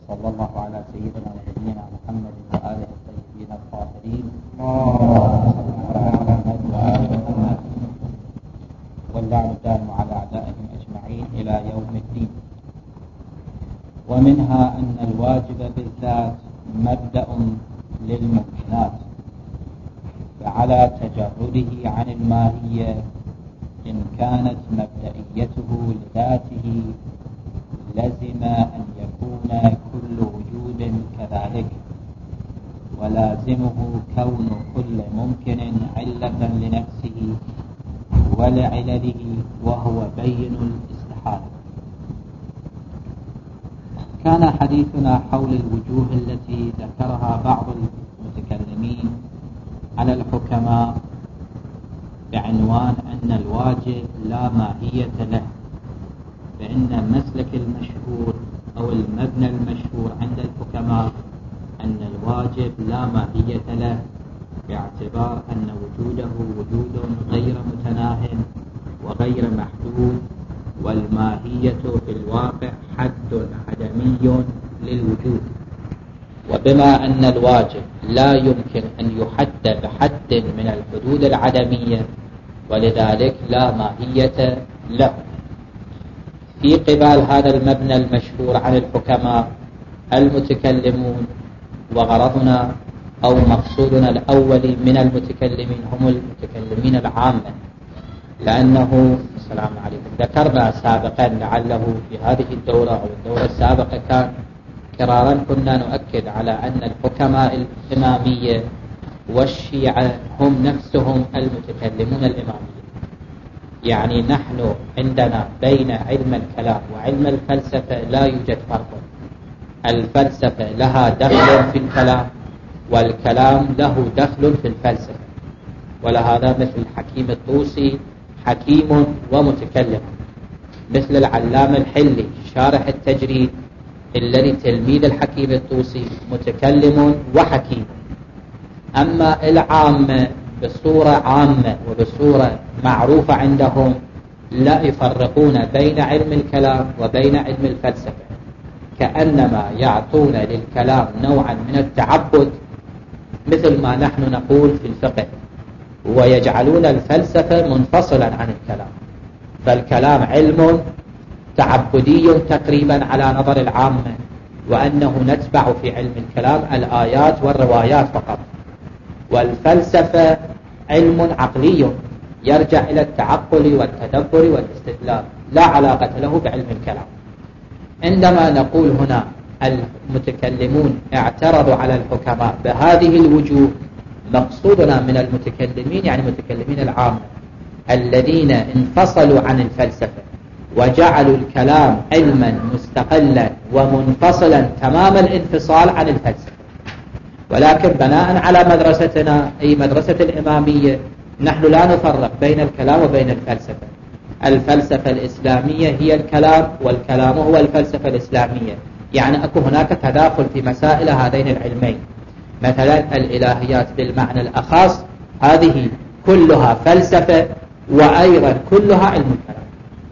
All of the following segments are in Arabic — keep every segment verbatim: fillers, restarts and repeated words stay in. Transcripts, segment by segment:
وصلى الله على سيدنا ونبينا محمد وآله الطيبين الطاهرين محمد واللعن الدائم على أعدائهم أجمعين إلى يوم الدين. ومنها أن الواجب بالذات مبدأ للممكنات، فعلى تجرده عن الماهية إن كانت مبدئيته لذاته لزم أن يكون كل وجود كذلك، ولازمه كون كل ممكن علة لنفسه ولعلله، وهو بين الاستحالة. كان حديثنا حول الوجوه التي ذكرها بعض المتكلمين على الحكماء بعنوان أن الواجب لا ماهية له، فإن المسلك المشهور أو المبنى المشهور عند الحكماء أن الواجب لا ماهية له، باعتبار أن وجوده وجود غير متناه وغير محدود، والماهية في الواقع حد عدمي للوجود. وبما أن الواجب لا يمكن أن يحد بحد من الحدود العدمية، ولذلك لا ماهية له. في قبال هذا المبنى المشهور عن الحكماء المتكلمون، وغرضنا أو مقصودنا الأول من المتكلمين هم المتكلمين العامة، لأنه السلام عليكم ذكرنا سابقا لعله في هذه الدورة أو الدورة السابقة كان كرارا كنا نؤكد على أن الحكماء الإمامية والشيعة هم نفسهم المتكلمون الإمامية. يعني نحن عندنا بين علم الكلام وعلم الفلسفة لا يوجد فرق. الفلسفة لها دخل في الكلام، والكلام له دخل في الفلسفة. ولهذا مثل الحكيم الطوسي حكيم ومتكلم، مثل العلام الحلي شارح التجريد الذي تلميذ الحكيم الطوسي متكلم وحكيم. أما العامة بصورة عامة وبصورة معروفة عندهم لا يفرقون بين علم الكلام وبين علم الفلسفة، كأنما يعطون للكلام نوعا من التعبد مثل ما نحن نقول في الفقه، ويجعلون الفلسفة منفصلا عن الكلام. فالكلام علم تعبدي تقريبا على نظر العامة، وأنه نتبع في علم الكلام الآيات والروايات فقط. والفلسفة علم عقلي يرجع إلى التعقل والتدبر والاستدلال، لا علاقة له بعلم الكلام. عندما نقول هنا المتكلمون اعترضوا على الحكماء بهذه الوجوه، مقصودنا من المتكلمين يعني متكلمين العامة الذين انفصلوا عن الفلسفة وجعلوا الكلام علما مستقلا ومنفصلا تمام الانفصال عن الفلسفة. ولكن بناء على مدرستنا أي مدرسة الإمامية نحن لا نفرق بين الكلام وبين الفلسفة. الفلسفة الإسلامية هي الكلام، والكلام هو الفلسفة الإسلامية. يعني أكو هناك تداخل في مسائل هذين العلمين. مثلا الإلهيات بالمعنى الأخص هذه كلها فلسفة، وأيضا كلها علم الكلام،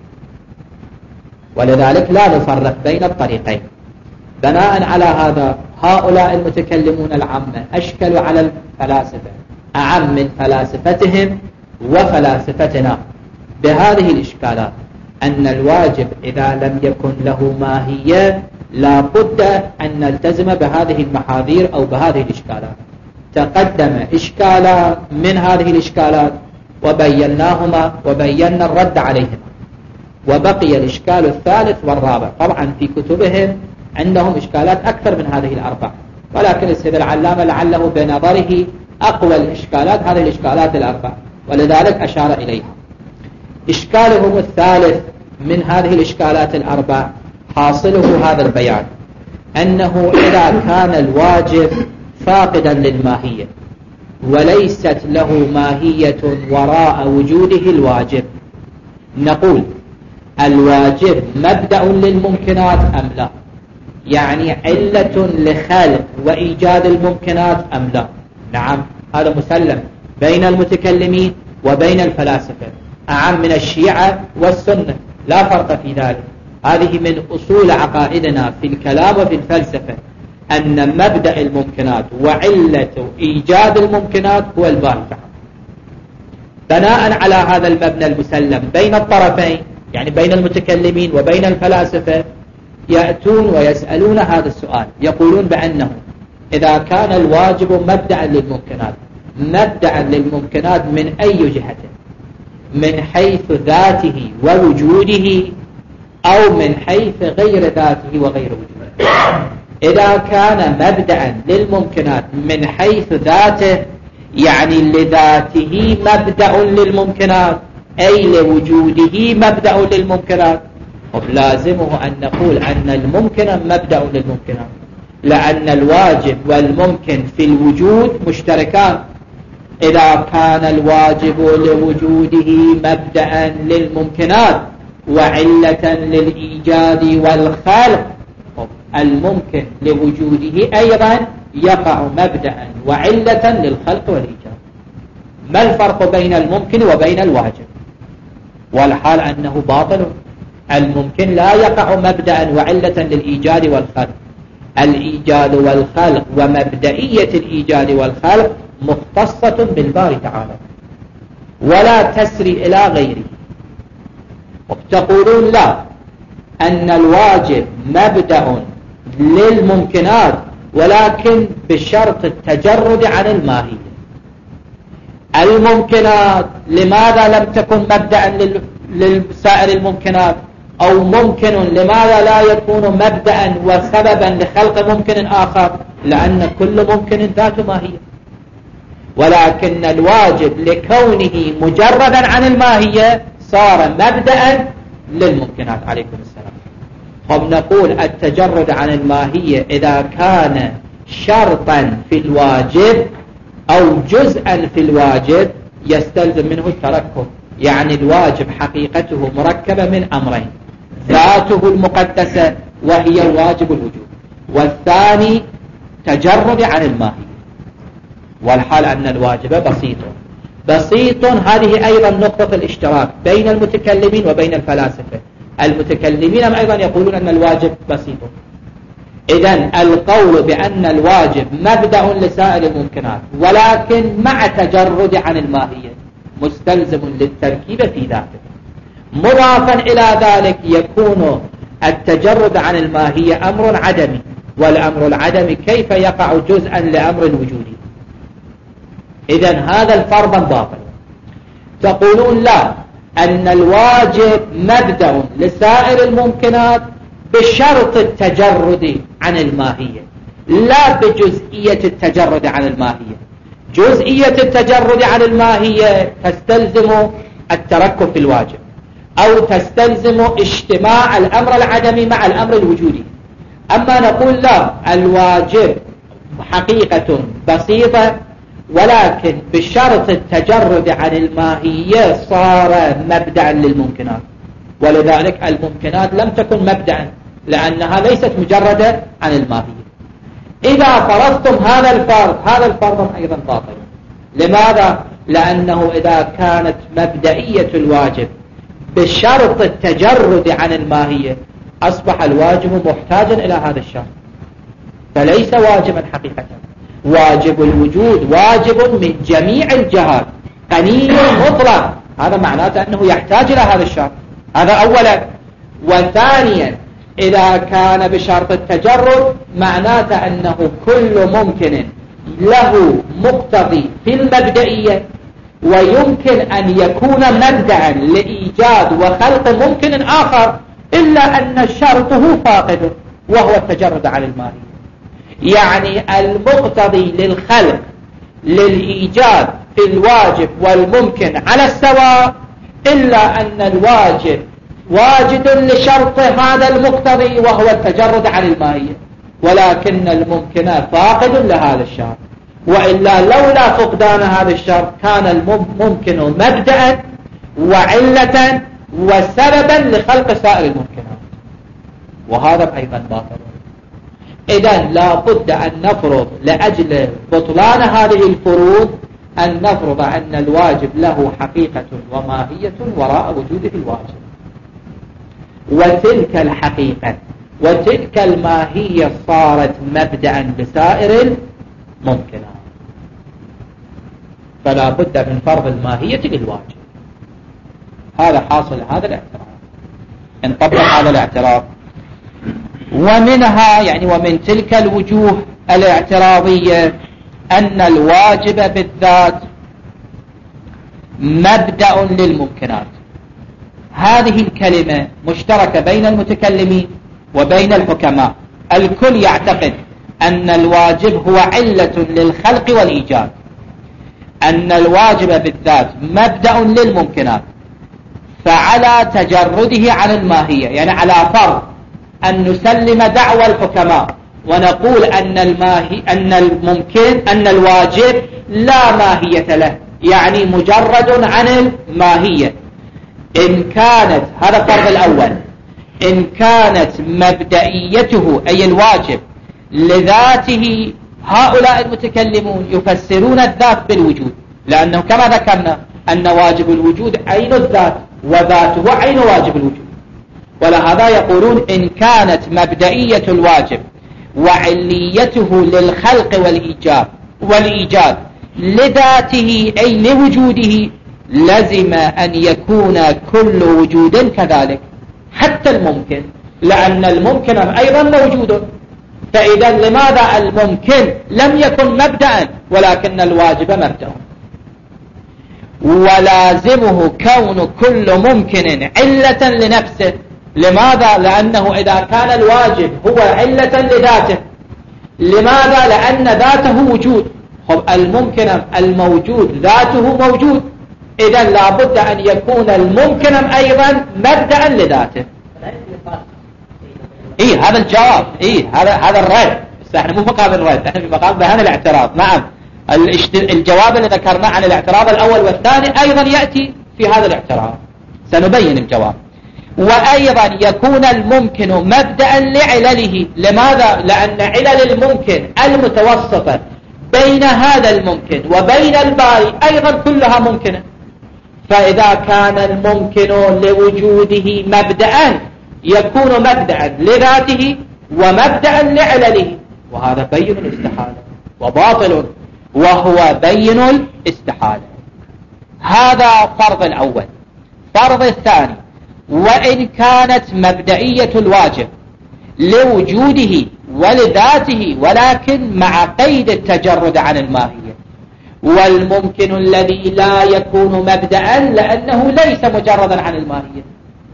ولذلك لا نفرق بين الطريقين. بناء على هذا هؤلاء المتكلمون العامة أشكلوا على الفلاسفة أعم من فلاسفتهم وفلاسفتنا بهذه الإشكالات: أن الواجب إذا لم يكن له ماهية لا بد أن نلتزم بهذه المحاذير أو بهذه الإشكالات. تقدم إشكالات من هذه الإشكالات وبيناهما وبينا الرد عليهما، وبقي الإشكال الثالث والرابع. طبعا في كتبهم عندهم إشكالات أكثر من هذه الأربع، ولكن السيد العلامة لعله بنظره أقوى الإشكالات هذه الإشكالات الأربع، ولذلك أشار إليها. إشكالهم الثالث من هذه الإشكالات الأربع حاصله هذا البيان: أنه إذا كان الواجب فاقدا للماهية وليست له ماهية وراء وجوده الواجب، نقول الواجب مبدأ للممكنات أم لا؟ يعني علة لخلق وإيجاد الممكنات أم لا؟ نعم، هذا مسلم بين المتكلمين وبين الفلاسفة، أعم من الشيعة والسنة، لا فرق في ذلك. هذه من أصول عقائدنا في الكلام وفي الفلسفة، أن مبدأ الممكنات وعلة إيجاد الممكنات هو الباري تعالى. بناء على هذا المبنى المسلم بين الطرفين، يعني بين المتكلمين وبين الفلاسفة، يأتون ويسألون هذا السؤال، يقولون بأنه إذا كان الواجب مبدأ للممكنات، مبدأ للممكنات من أي جهة؟ من حيث ذاته ووجوده، أو من حيث غير ذاته وغير وجوده؟ إذا كان مبدأ للممكنات من حيث ذاته، يعني لذاته مبدأ للممكنات، أي لوجوده مبدأ للممكنات، لازمه أن نقول أن الممكن مبدأ للممكنات، لأن الواجب والممكن في الوجود مشتركان. إذا كان الواجب لوجوده مبدأ للممكنات وعلة للإيجاد والخلق، الممكن لوجوده أيضا يقع مبدأ وعلة للخلق والإيجاد. ما الفرق بين الممكن وبين الواجب؟ والحال أنه باطل. الممكن لا يقع مبدأ وعلة للإيجاد والخلق. الإيجاد والخلق ومبدئية الإيجاد والخلق مختصة بالباري تعالى ولا تسري إلى غيره. وتقولون لا، أن الواجب مبدأ للممكنات ولكن بشرط التجرد عن الماهية. الممكنات لماذا لم تكن مبدأ لسائر الممكنات؟ أو ممكن لماذا لا يكون مبدأ وسببا لخلق ممكن آخر؟ لأن كل ممكن ذات ماهية، ولكن الواجب لكونه مجردا عن الماهية صار مبدأ للممكنات. عليكم السلام. هم نقول التجرد عن الماهية إذا كان شرطا في الواجب أو جزءا في الواجب يستلزم منه التركب، يعني الواجب حقيقته مركبة من أمرين: ذاته المقدسة وهي الواجب الوجود، والثاني تجرد عن الماهية. والحال أن الواجب بسيط بسيط. هذه أيضا نقطة الاشتراك بين المتكلمين وبين الفلاسفة. المتكلمين أيضا يقولون أن الواجب بسيط. إذن القول بأن الواجب مبدأ لسائر الممكنات ولكن مع تجرد عن الماهية مستلزم للتركيب في ذاته. مضافا إلى ذلك يكون التجرد عن الماهية أمر عدمي، والأمر العدمي كيف يقع جزءا لأمر وجودي؟ إذن هذا الفرض باطل. تقولون لا، أن الواجب مبدأ لسائر الممكنات بشرط التجرد عن الماهية، لا بجزئية التجرد عن الماهية. جزئية التجرد عن الماهية تستلزم التركب في الواجب، أو تستلزم اجتماع الأمر العدمي مع الأمر الوجودي. أما نقول لا، الواجب حقيقة بسيطة ولكن بشرط التجرد عن الماهية صار مبدأ للممكنات، ولذلك الممكنات لم تكن مبدأ لأنها ليست مجردة عن الماهية. إذا فرضتم هذا الفرض، هذا الفرض أيضا باطل. لماذا؟ لأنه إذا كانت مبدئية الواجب بشرط التجرد عن الماهية أصبح الواجب محتاجا إلى هذا الشرط، فليس واجبا حقيقة. واجب الوجود واجب من جميع الجهات، غني مطلق، هذا معناته أنه يحتاج إلى هذا الشرط. هذا أولا. وثانيا، إذا كان بشرط التجرد معناته أنه كل ممكن له مقتضي في المبدئية، ويمكن أن يكون مبدأ لإيجاد وخلق ممكن آخر، إلا أن شرطه فاقد وهو التجرد عن الماهية. يعني المقتضي للخلق للإيجاد في الواجب والممكن على السواء، إلا أن الواجب واجد لشرط هذا المقتضي وهو التجرد عن الماهية، ولكن الممكن فاقد لهذا الشرط. وإلا لولا فقدان هذا الشرط كان الممكن مبدأ وعلة وسببا لخلق سائر الممكنات، وهذا أيضا باطل. إذن لا بد أن نفرض لأجل بطلان هذه الفروض أن نفرض أن الواجب له حقيقة وماهية وراء وجوده الواجب. وتلك الحقيقة وتلك الماهية صارت مبدأ لسائر الممكنات، فلا بد من فرض الماهية للواجب. هذا حاصل هذا الاعتراف، انطبق هذا الاعتراف. ومنها يعني ومن تلك الوجوه الاعتراضية أن الواجب بالذات مبدأ للممكنات. هذه الكلمة مشتركة بين المتكلمين وبين الحكماء. الكل يعتقد أن الواجب هو علة للخلق والإيجاد، أن الواجب بالذات مبدأ للممكنات، فعلى تجرده عن الماهية، يعني على فرض أن نسلم دعوى الحكماء ونقول أن الماهي أن الممكن أن الواجب لا ماهية له، يعني مجرد عن الماهية. إن كانت هذا الفرض الأول، إن كانت مبدئيته أي الواجب لذاته، هؤلاء المتكلمون يفسرون الذات بالوجود، لأنه كما ذكرنا أن واجب الوجود عين الذات وذاته عين واجب الوجود. ولهذا يقولون إن كانت مبدئية الواجب وعليته للخلق والإيجاب والإيجاد لذاته أي لوجوده، لزم أن يكون كل وجود كذلك، حتى الممكن، لأن الممكن أيضا موجود. فإذا لماذا الممكن لم يكن مبدأ ولكن الواجب مبدأ؟ ولازمه كون كل ممكن علة لنفسه. لماذا؟ لأنه إذا كان الواجب هو علة لذاته، لماذا؟ لأن ذاته وجود. خب الممكن الموجود ذاته موجود، إذن لا بد أن يكون الممكن أيضا مبدأ لذاته. إيه هذا الجواب، إيه هذا هذا الرد. بس احنا مو مقام الرد، احنا في مقام بيان الاعتراض. نعم، الجواب اللي ذكرناه عن الاعتراض الأول والثاني أيضا يأتي في هذا الاعتراض، سنبين الجواب. وأيضا يكون الممكن مبدأ لعلله. لماذا؟ لأن علل الممكن المتوسطة بين هذا الممكن وبين الباري أيضا كلها ممكنة. فإذا كان الممكن لوجوده مبدأ يكون مبدأ لذاته ومبدأ لعلله، وهذا بين الاستحالة وباطل، وهو بين الاستحالة. هذا فرض الأول. فرض الثاني، وإن كانت مبدئية الواجب لوجوده ولذاته ولكن مع قيد التجرد عن الماهية، والممكن الذي لا يكون مبدأ لأنه ليس مجردا عن الماهية.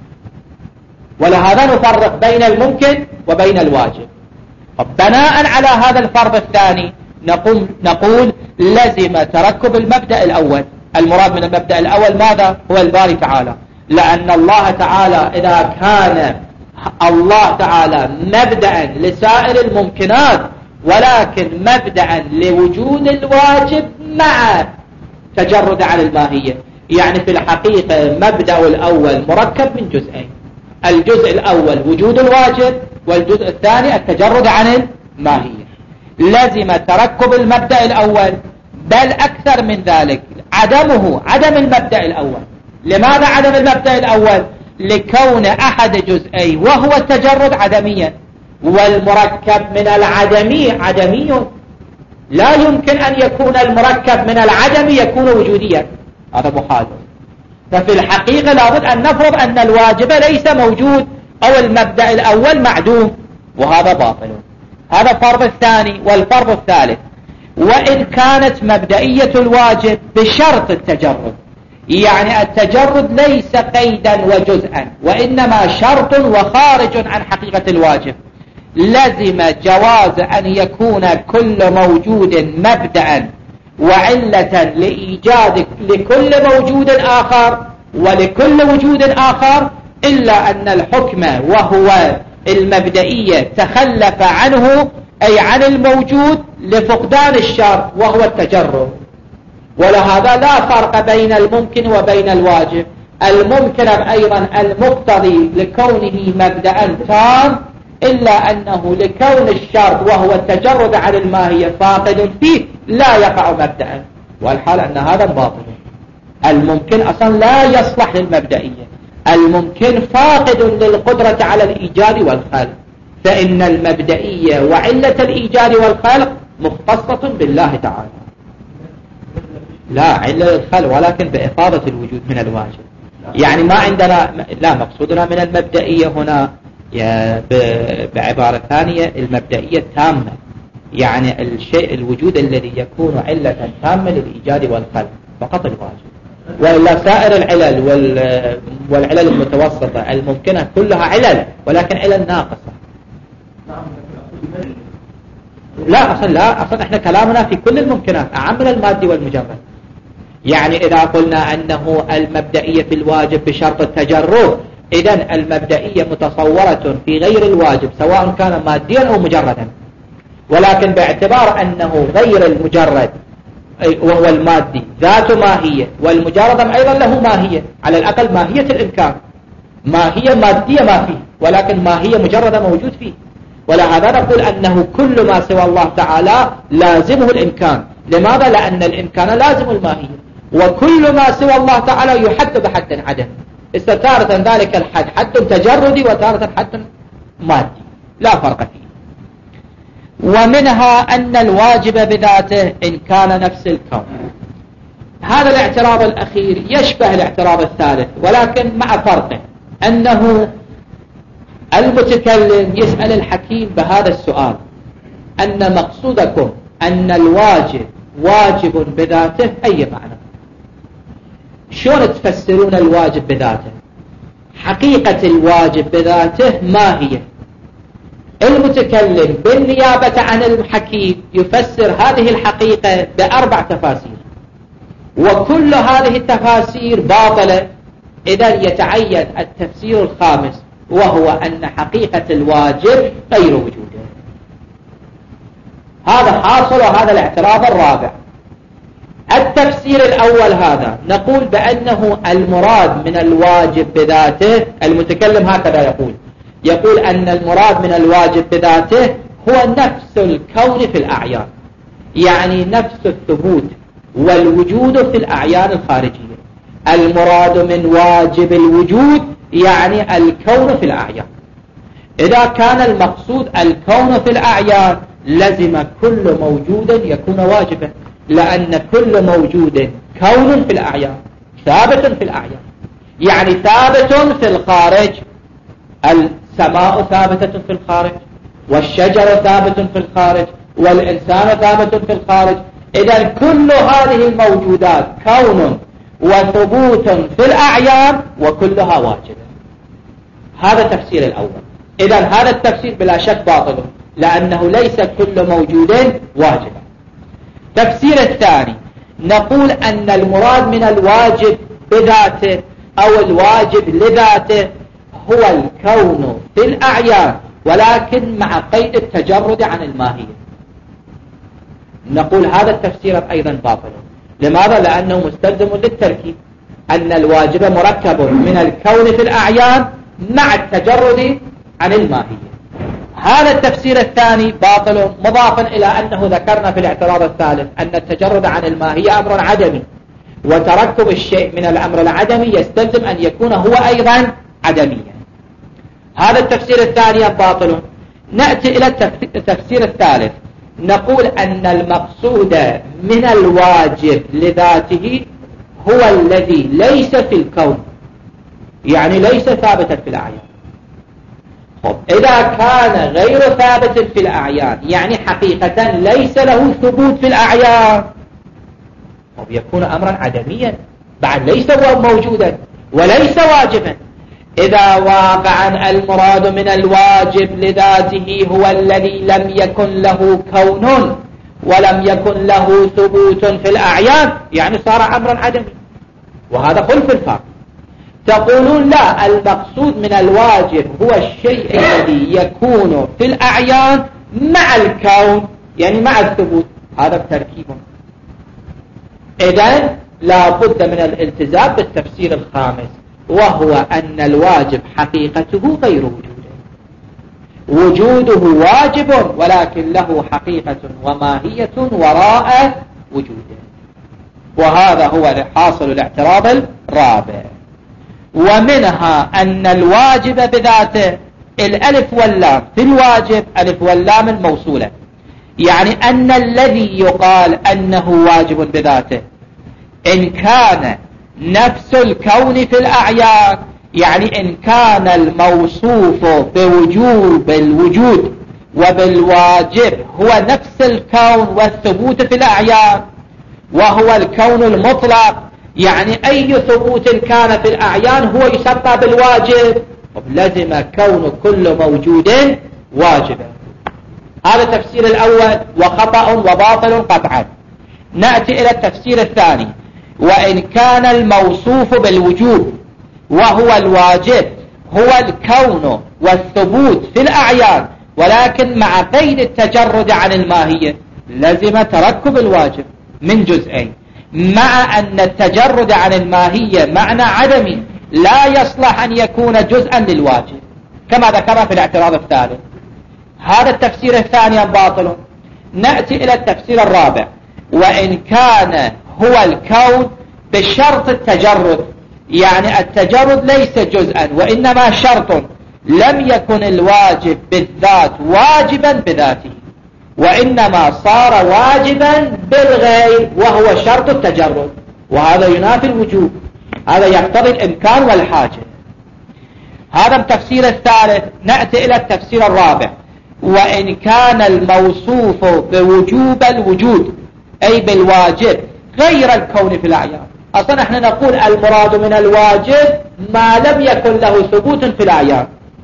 ولهذا نفرق بين الممكن وبين الواجب. بناء على هذا الفرض الثاني نقول, نقول لزم تركب المبدأ الأول. المراد من المبدأ الأول ماذا؟ هو الباري تعالى، لأن الله تعالى إذا كان الله تعالى مبدأ لسائر الممكنات ولكن مبدأ لوجود الواجب مع تجرد عن الماهية، يعني في الحقيقة مبدأ الأول مركب من جزئين، الجزء الأول وجود الواجب والجزء الثاني التجرد عن الماهية. لازم تركب المبدأ الأول، بل أكثر من ذلك عدمه عدم المبدأ الأول. لماذا عدم المبدأ الأول؟ لكون أحد جزئي وهو التجرد عدميا، والمركب من العدمي عدمي، لا يمكن أن يكون المركب من العدم يكون وجوديا، هذا محال. ففي الحقيقة لابد أن نفرض أن الواجب ليس موجود أو المبدأ الأول معدوم، وهذا باطل. هذا الفرض الثاني. والفرض الثالث، وإن كانت مبدئية الواجب بشرط التجرد، يعني التجرد ليس قيدا وجزءا وإنما شرط وخارج عن حقيقة الواجب، لزم جواز أن يكون كل موجود مبدأ وعلة لإيجاد لكل موجود آخر ولكل وجود آخر، إلا أن الحكم وهو المبدئية تخلف عنه أي عن الموجود لفقدان الشرط وهو التجرد. ولهذا لا فرق بين الممكن وبين الواجب. الممكن أيضا المقتضي لكونه مبدأ تام، إلا أنه لكون الشرط وهو التجرد عن الماهية فاقد فيه لا يقع مبدأ، والحال أن هذا باطل. الممكن أصلا لا يصلح للمبدئية، الممكن فاقد للقدرة على الإيجاد والخلق، فإن المبدئية وعلة الإيجاد والخلق مختصة بالله تعالى. لا علة الخلق ولكن بإفاضة الوجود من الواجب. يعني ما عندنا، لا مقصودنا من المبدئية هنا بعبارة ثانية المبدئية التامة، يعني الشيء الوجود الذي يكون علة تامة للإيجاد والخلق فقط الواجب، وإلا سائر العلل والعلل المتوسطة الممكنة كلها علل ولكن علل ناقصة. لا أصلا لا أصلا احنا كلامنا في كل الممكنات أعم من المادي والمجرد. يعني إذا قلنا أنه المبدئية في الواجب بشرط التجرد، إذن المبدئية متصورة في غير الواجب سواء كان ماديا أو مجردا، ولكن باعتبار أنه غير المجرد وهو المادي ذات ماهية والمجرد أيضا له ماهية، على الأقل ماهية الإمكان، ماهية مادية ما فيه ولكن ماهية مجردة موجود فيه. ولهذا نقول أنه كل ما سوى الله تعالى لازمه الإمكان. لماذا؟ لأن الإمكان لازم الماهية، وكل ما سوى الله تعالى يحد بحد عدم. استتارة ذلك الحد حد تجردي وتارة حد مادي لا فرق فيه. ومنها أن الواجب بذاته إن كان نفس الكون. هذا الاعتراض الأخير يشبه الاعتراض الثالث ولكن مع فرق، أنه المتكلم يسأل الحكيم بهذا السؤال: أن مقصودكم أن الواجب واجب بذاته أي معنى؟ شلون تفسرون الواجب بذاته؟ حقيقة الواجب بذاته ما هي؟ المتكلم بالنيابة عن الحكيم يفسر هذه الحقيقة بأربع تفاسير، وكل هذه التفاسير باطلة. إذا يتعين التفسير الخامس وهو أن حقيقة الواجب غير وجوده. هذا حاصل، وهذا الاعتراض الرابع. التفسير الأول هذا نقول بأنه المراد من الواجب بذاته، المتكلم هكذا يقول يقول أن المراد من الواجب بذاته هو نفس الكون في الأعيان، يعني نفس الثبوت والوجود في الأعيان الخارجية. المراد من واجب الوجود يعني الكون في الأعيان. إذا كان المقصود الكون في الأعيان لزم كل موجود يكون واجبا، لأن كل موجود كون في الأعيان ثابت في الأعيان، يعني ثابت في الخارج. السماء ثابتة في الخارج، والشجر ثابت في الخارج، والإنسان ثابت في الخارج. إذا كل هذه الموجودات كون وثبوت في الأعيان وكلها واجبة. هذا التفسير الأول. إذا هذا التفسير بلا شك باطل، لأنه ليس كل موجود واجبا. تفسير الثاني نقول أن المراد من الواجب بذاته أو الواجب لذاته هو الكون في الأعيان، ولكن مع قيد التجرد عن الماهية. نقول هذا التفسير أيضا باطل. لماذا؟ لأنه مستلزم للتركيب، أن الواجب مركب من الكون في الأعيان مع التجرد عن الماهية. هذا التفسير الثاني باطل، مضافا إلى أنه ذكرنا في الاعتراض الثالث أن التجرد عن الماهية أمر عدمي، وتركب الشيء من الأمر العدمي يستلزم أن يكون هو أيضا عدميا. هذا التفسير الثاني باطل. نأتي إلى التفسير الثالث، نقول أن المقصود من الواجب لذاته هو الذي ليس في الكون، يعني ليس ثابتا في الأعيان. طب إذا كان غير ثابت في الأعيان يعني حقيقة ليس له ثبوت في الأعيان، طب يكون أمرا عدميا بعد، ليس موجودا وليس واجبا. إذا واقعا المراد من الواجب لذاته هو الذي لم يكن له كون ولم يكن له ثبوت في الأعيان، يعني صار أمرا عدمي، وهذا خلف الفرق. تقولون لا، المقصود من الواجب هو الشيء الذي يكون في الأعيان مع الكون، يعني مع الثبوت. هذا بتركيب. إذن لا بد من الالتزام بالتفسير الخامس، وهو أن الواجب حقيقته غير وجوده. وجوده واجب ولكن له حقيقة وماهية وراء وجوده. وهذا هو حاصل الاعتراض الرابع. ومنها أن الواجب بذاته الألف واللام في الواجب ألف واللام الموصولة، يعني أن الذي يقال أنه واجب بذاته إن كان نفس الكون في الأعيان، يعني إن كان الموصوف بوجوب الوجود وبالواجب هو نفس الكون والثبوت في الأعيان وهو الكون المطلق، يعني أي ثبوت كان في الأعيان هو يسمى بالواجب، لازم كون كل موجود واجبا. هذا التفسير الأول وخطأ وباطل قطعا. نأتي إلى التفسير الثاني، وإن كان الموصوف بالوجوب وهو الواجب هو الكون والثبوت في الأعيان ولكن مع قيد التجرد عن الماهية، لازم تركب الواجب من جزئين، مع أن التجرد عن الماهية معنى عدمي لا يصلح أن يكون جزءا للواجب كما ذكر في الاعتراض الثالث. هذا التفسير الثاني باطل. نأتي إلى التفسير الرابع، وإن كان هو الكون بشرط التجرد، يعني التجرد ليس جزءا وإنما شرط، لم يكن الواجب بالذات واجبا بذاته وإنما صار واجبا بالغير وهو شرط التجرد، وهذا ينافي الوجوب، هذا يقتضي الإمكان والحاجة. هذا التفسير الثالث. نأتي إلى التفسير الرابع، وإن كان الموصوف بوجوب الوجود أي بالواجب غير الكون في الأعيان. أصلا احنا نقول المراد من الواجب ما لم يكن له ثبوت في الأعيان،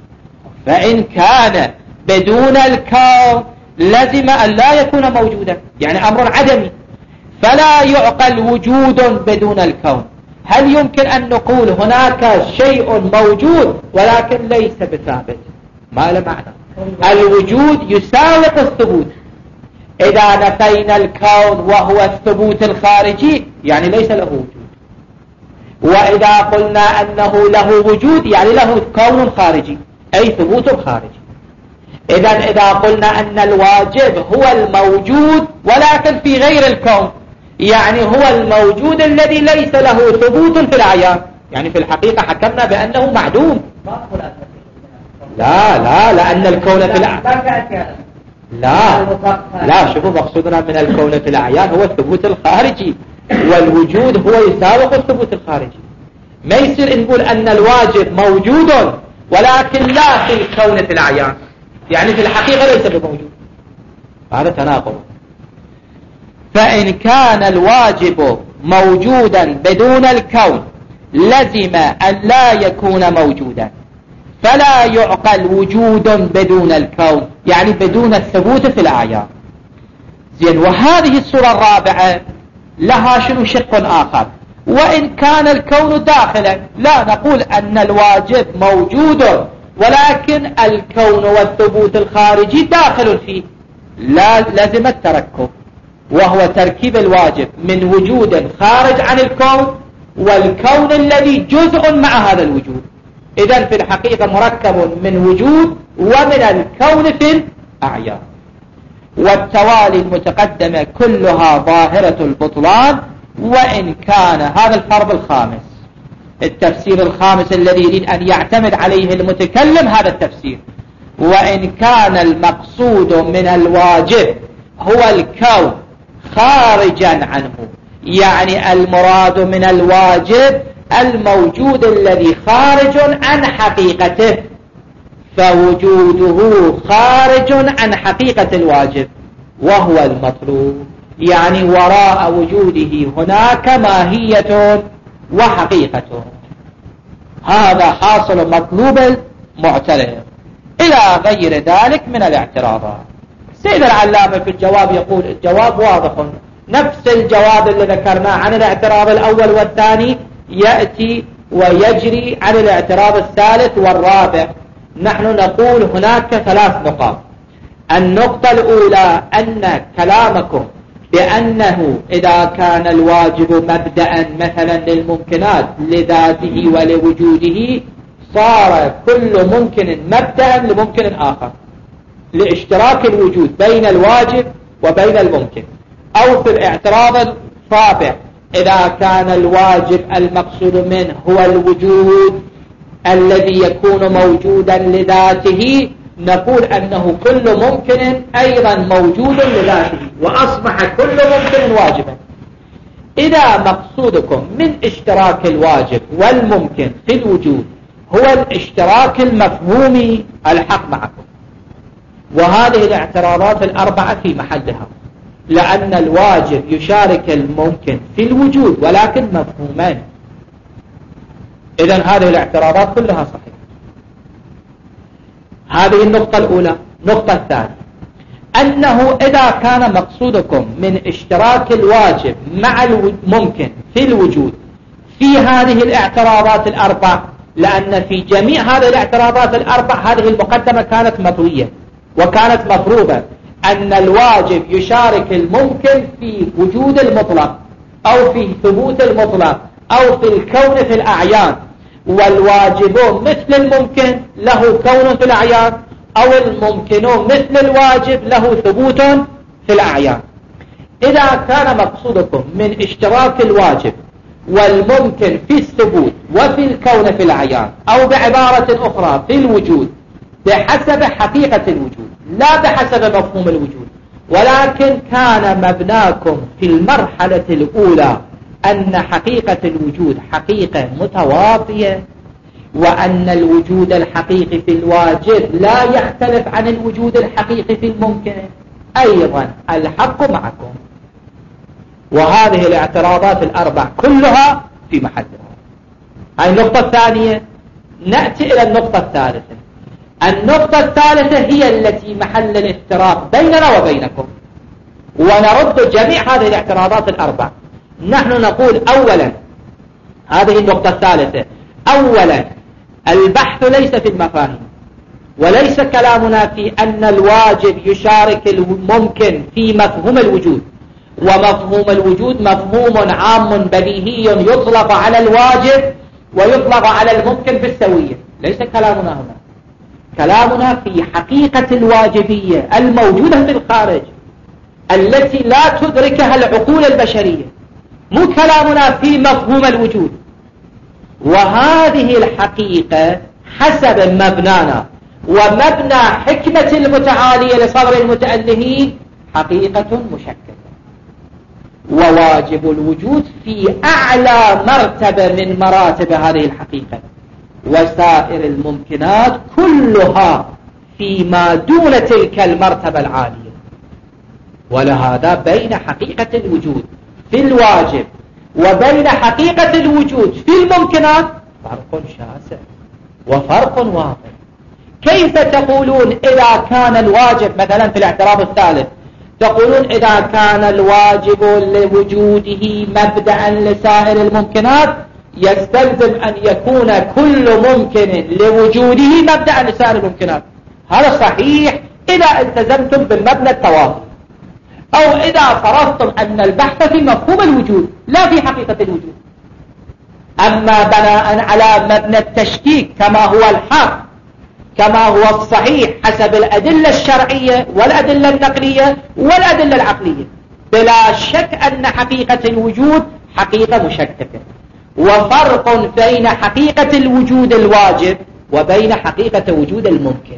فإن كان بدون الكون لازم أن لا يكون موجودا، يعني أمر عدمي، فلا يعقل وجود بدون الكون. هل يمكن أن نقول هناك شيء موجود ولكن ليس بثابت؟ ما له معنى. الوجود يساوق الثبوت. إذا نفينا الكون وهو الثبوت الخارجي يعني ليس له وجود، وإذا قلنا أنه له وجود يعني له كون خارجي أي ثبوت خارجي. إذا إذا قلنا أن الواجب هو الموجود ولكن في غير الكون، يعني هو الموجود الذي ليس له ثبوت في الأعيان، يعني في الحقيقة حكمنا بأنه معدوم. لا لا لأن الكون في الأعيان لا لا شوفوا مقصودنا من الكون في الأعيان هو الثبوت الخارجي، والوجود هو يساوق الثبوت الخارجي. ما يصير نقول أن الواجب موجود ولكن لا في الكون في الأعيان، يعني في الحقيقة ليس بموجود، هذا تناقض. فإن كان الواجب موجودا بدون الكون لزم أن لا يكون موجودا، فلا يعقل وجود بدون الكون، يعني بدون الثبوت في الأعيان. زين، وهذه الصورة الرابعة لها شنو شق آخر، وإن كان الكون داخلا، لا نقول أن الواجب موجود ولكن الكون والثبوت الخارجي داخل فيه، لا لازم التركب، وهو تركيب الواجب من وجود خارج عن الكون والكون الذي جزء مع هذا الوجود. إذن في الحقيقة مركب من وجود ومن الكون في الأعيان. والتوالي المتقدمة كلها ظاهرة البطلان، وإن كان هذا الفرض الخامس، التفسير الخامس الذي يريد أن يعتمد عليه المتكلم هذا التفسير، وإن كان المقصود من الواجب هو الكون خارجا عنه، يعني المراد من الواجب الموجود الذي خارج عن حقيقته، فوجوده خارج عن حقيقة الواجب وهو المطلوب، يعني وراء وجوده هناك ماهية وحقيقة. هذا حاصل مطلوب المعترض إلى غير ذلك من الاعتراضات. سيد العلامة في الجواب يقول الجواب واضح، نفس الجواب اللي ذكرناه عن الاعتراض الأول والثاني يأتي ويجري عن الاعتراض الثالث والرابع. نحن نقول هناك ثلاث نقاط. النقطة الأولى أن كلامكم بأنه إذا كان الواجب مبدأ مثلا للممكنات لذاته ولوجوده صار كل ممكن مبدأ لممكن آخر، لاشتراك الوجود بين الواجب وبين الممكن. أو في الاعتراض الرابع إذا كان الواجب المقصود منه هو الوجود الذي يكون موجودا لذاته نقول أنه كل ممكن أيضا موجود لذاته وأصبح كل ممكن واجبا. إذا مقصودكم من اشتراك الواجب والممكن في الوجود هو الاشتراك المفهومي الحق معكم، وهذه الاعتراضات الأربعة في محلها، لأن الواجب يشارك الممكن في الوجود ولكن مفهومان. إذن هذه الاعتراضات كلها صحيحة. هذه النقطة الأولى. النقطة الثانية أنه إذا كان مقصودكم من اشتراك الواجب مع الممكن في الوجود في هذه الاعتراضات الأربع، لأن في جميع هذه الاعتراضات الأربع هذه المقدمة كانت مطوية وكانت مفروضة، أن الواجب يشارك الممكن في وجود المطلق أو في ثبوت المطلق أو في الكون في الأعيان، والواجب مثل الممكن له كون في الأعيان، أو الممكن مثل الواجب له ثبوت في الأعيان. إذا كان مقصودكم من اشتراك الواجب والممكن في الثبوت وفي الكون في الأعيان، أو بعبارة أخرى في الوجود بحسب حقيقة الوجود لا بحسب مفهوم الوجود، ولكن كان مبناكم في المرحلة الأولى أن حقيقة الوجود حقيقة متواطية، وأن الوجود الحقيقي في الواجب لا يختلف عن الوجود الحقيقي في الممكن، أيضا الحق معكم. وهذه الاعتراضات الأربع كلها في محلها. هاي النقطة الثانية. نأتي إلى النقطة الثالثة. النقطة الثالثة هي التي محل الافتراق بيننا وبينكم، ونرد جميع هذه الاعتراضات الأربع. نحن نقول أولا هذه النقطة الثالثة، أولا البحث ليس في المفاهيم، وليس كلامنا في أن الواجب يشارك الممكن في مفهوم الوجود، ومفهوم الوجود مفهوم عام بديهي يطلق على الواجب ويطلق على الممكن بالسوية. ليس كلامنا هنا، كلامنا في حقيقة الواجبية الموجودة في الخارج التي لا تدركها العقول البشرية، مو كلامنا في مفهوم الوجود. وهذه الحقيقة حسب مبنانا ومبنى حكمة المتعالية لصبر المتألهين حقيقة مشكلة، وواجب الوجود في أعلى مرتبة من مراتب هذه الحقيقة، وسائر الممكنات كلها فيما دون تلك المرتبة العالية. ولهذا بين حقيقة الوجود في الواجب وبين حقيقة الوجود في الممكنات فرق شاسع وفرق واضح. كيف تقولون إذا كان الواجب مثلا في الاعتراض الثالث، تقولون إذا كان الواجب لوجوده مبدأ لسائر الممكنات يستلزم أن يكون كل ممكن لوجوده مبدأ لسائر الممكنات. هذا صحيح إذا التزمتم بالمبنى التواضي، أو إذا فرضتم أن البحث في مفهوم الوجود لا في حقيقة الوجود. أما بناء على مبنى التشكيك كما هو الحق، كما هو الصحيح حسب الأدلة الشرعية والأدلة النقلية والأدلة العقلية، بلا شك أن حقيقة الوجود حقيقة مشككة، وفرق بين حقيقة الوجود الواجب وبين حقيقة وجود الممكن.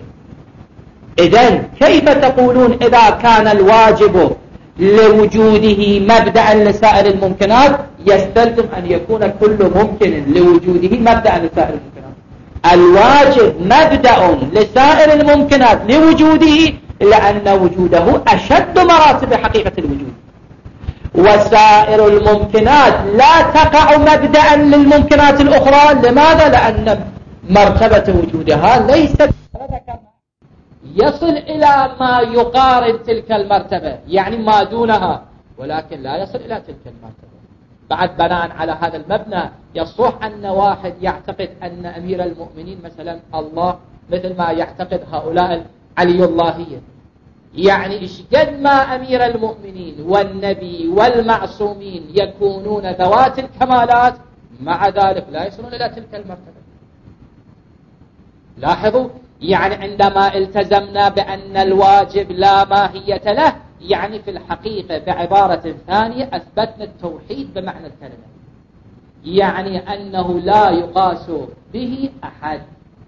إذن كيف تقولون إذا كان الواجب لوجوده مبدأ لسائر الممكنات يستلزم أن يكون كل ممكن لوجوده مبدأ لسائر الممكنات؟ الواجب مبدأ لسائر الممكنات لوجوده، لأن وجوده أشد مراتب حقيقة الوجود، وسائر الممكنات لا تقع مبدأ للممكنات الأخرى. لماذا؟ لأن مرتبة وجودها ليست يصل إلى ما يقارن تلك المرتبة، يعني ما دونها، ولكن لا يصل إلى تلك المرتبة. بعد بناء على هذا المبنى يصح أن واحد يعتقد أن أمير المؤمنين مثلا الله مثل ما يعتقد هؤلاء علي اللهية، يعني إشقد ما أمير المؤمنين والنبي والمعصومين يكونون ذوات الكمالات، مع ذلك لا يصلون إلى تلك المرتبة. لاحظوا، يعني عندما التزمنا بأن الواجب لا ماهية له يعني في الحقيقة بعبارة ثانية أثبتنا التوحيد بمعنى الكلمة، يعني أنه لا يقاس به أحد،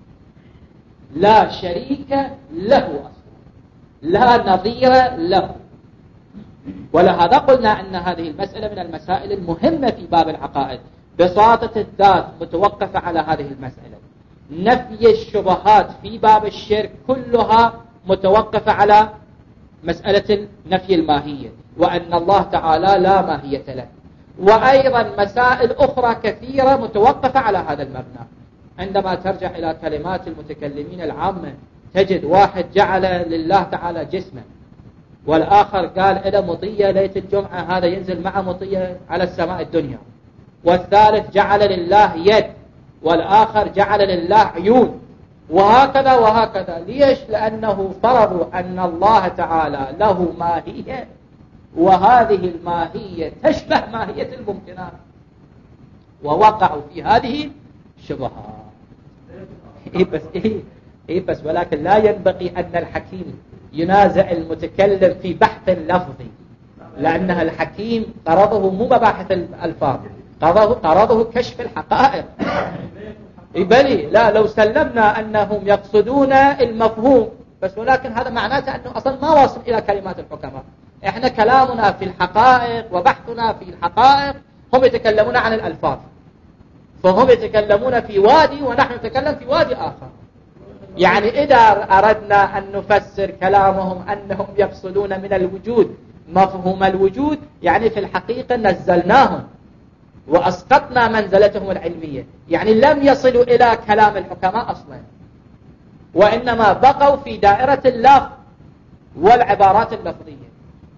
لا شريك له أصلا، لا نظير له. ولهذا قلنا أن هذه المسألة من المسائل المهمة في باب العقائد. بساطة الذات متوقفة على هذه المسألة، نفي الشبهات في باب الشرك كلها متوقفة على مسألة نفي الماهية، وأن الله تعالى لا ماهية له. وأيضا مسائل أخرى كثيرة متوقفة على هذا المبنى. عندما ترجع إلى كلمات المتكلمين العامة تجد واحد جعل لله تعالى جسما، والآخر قال إلى مطية ليت الجمعة هذا ينزل مع مطية على السماء الدنيا، والثالث جعل لله يد، والآخر جعل لله عيون، وهكذا وهكذا. ليش؟ لأنه فرضوا أن الله تعالى له ماهية، وهذه الماهية تشبه ماهية الممكنات، ووقعوا في هذه الشبهات. إيه بس إيه إيه بس ولكن لا ينبغي أن الحكيم ينازع المتكلم في بحث لفظي، لأنها الحكيم قرضه مو مباحث الألفاظ، قرضه, قرضه كشف الحقائق. بلي لا، لو سلمنا أنهم يقصدون المفهوم بس، ولكن هذا معناته أنه أصلا ما واصل إلى كلمات الحكماء. إحنا كلامنا في الحقائق وبحثنا في الحقائق، هم يتكلمون عن الألفاظ، فهم يتكلمون في وادي ونحن نتكلم في وادي آخر. يعني إذا أردنا أن نفسر كلامهم أنهم يقصدون من الوجود مفهوم الوجود، يعني في الحقيقة نزلناهم وأسقطنا منزلتهم العلمية، يعني لم يصلوا إلى كلام الحكماء أصلا، وإنما بقوا في دائرة اللفظ والعبارات اللفظية.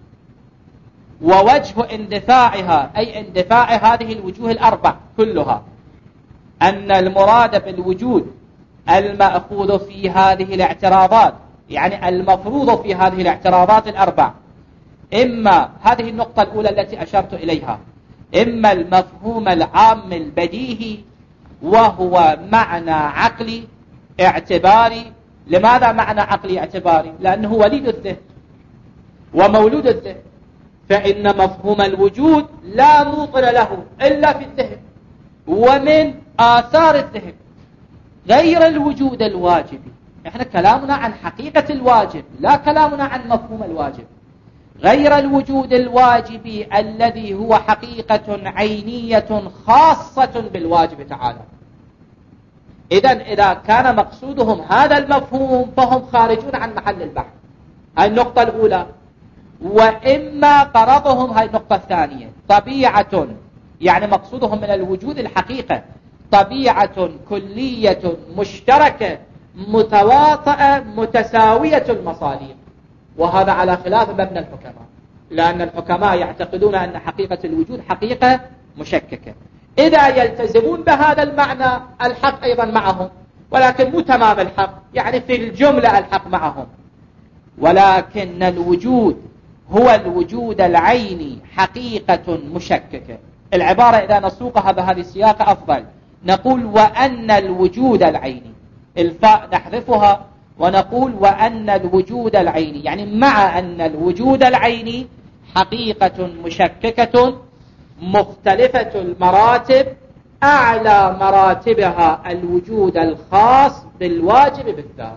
ووجه اندفاعها أي اندفاع هذه الوجوه الأربع كلها أن المراد بالوجود المأخوذ في هذه الاعتراضات، يعني المفروض في هذه الاعتراضات الأربع، إما هذه النقطة الأولى التي أشرت إليها، إما المفهوم العام البديهي وهو معنى عقلي اعتباري. لماذا معنى عقلي اعتباري؟ لأنه وليد الذهن ومولود الذهن، فإن مفهوم الوجود لا موطن له إلا في الذهن ومن آثار الذهن، غير الوجود الواجبي. احنا كلامنا عن حقيقة الواجب، لا كلامنا عن مفهوم الواجب. غير الوجود الواجبي الذي هو حقيقة عينية خاصة بالواجب تعالى. إذن إذا كان مقصودهم هذا المفهوم فهم خارجون عن محل البحث. هاي النقطة الأولى. وإما قرضهم، هاي النقطة الثانية، طبيعة، يعني مقصودهم من الوجود الحقيقة طبيعة كلية مشتركة متواطئة متساوية المصالح، وهذا على خلاف مبنى الحكماء، لأن الحكماء يعتقدون أن حقيقة الوجود حقيقة مشككة. إذا يلتزمون بهذا المعنى الحق أيضا معهم، ولكن مو تمام الحق، يعني في الجملة الحق معهم. ولكن الوجود هو الوجود العيني حقيقة مشككة. العبارة إذا نسوقها بهذه السياقة أفضل، نقول وأن الوجود العيني، الفاء نحذفها ونقول وأن الوجود العيني، يعني مع أن الوجود العيني حقيقة مشككة مختلفة المراتب، أعلى مراتبها الوجود الخاص بالواجب بالذات.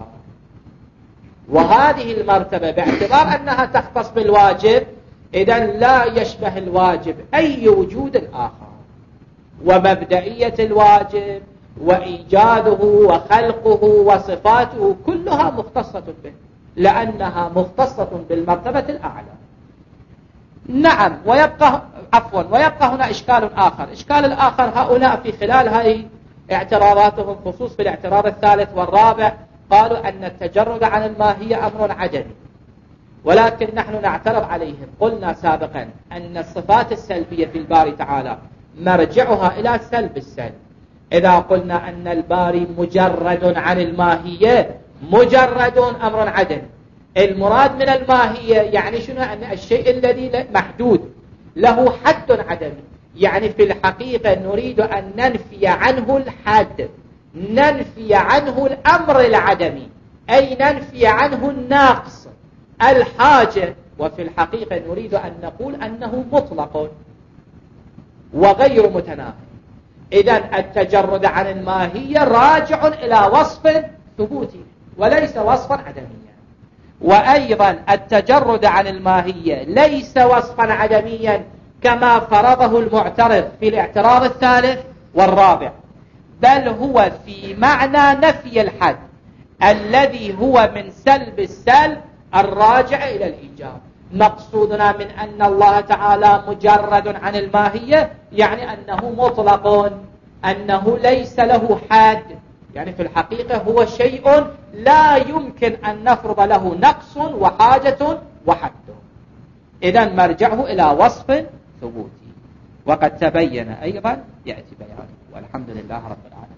وهذه المرتبة باعتبار أنها تختص بالواجب، إذن لا يشبه الواجب أي وجود آخر، ومبدئية الواجب وإيجاده وخلقه وصفاته كلها مختصة به، لأنها مختصة بالمرتبة الأعلى. نعم، ويبقى عفوا ويبقى هنا إشكال آخر. إشكال الآخر، هؤلاء في خلال هذه اعتراضاتهم خصوص في الاعتراض الثالث والرابع قالوا أن التجرد عن الماهية أمر عدمي، ولكن نحن نعترض عليهم. قلنا سابقا أن الصفات السلبية في الباري تعالى مرجعها إلى سلب السلب. إذا قلنا أن الباري مجرد عن الماهية، مجرد أمر عدمي. المراد من الماهية يعني شنو؟ أن الشيء الذي محدود له حد عدمي، يعني في الحقيقة نريد أن ننفي عنه الحد، ننفي عنه الأمر العدمي، أي ننفي عنه الناقص، الحاجة وفي الحقيقة نريد أن نقول أنه مطلق وغير متناهي. إذن التجرد عن الماهية راجع إلى وصف ثبوتي وليس وصفا عدميا، وأيضا التجرد عن الماهية ليس وصفا عدميا كما فرضه المعترض في الاعتراض الثالث والرابع، بل هو في معنى نفي الحد الذي هو من سلب السلب الراجع إلى الإيجاب. مقصودنا من أن الله تعالى مجرد عن الماهية يعني أنه مطلق، أنه ليس له حد، يعني في الحقيقة هو شيء لا يمكن أن نفرض له نقص وحاجة وحد. إذن مرجعه إلى وصف ثبوتي، وقد تبين أيضا يأتي بيانه، والحمد لله رب العالمين.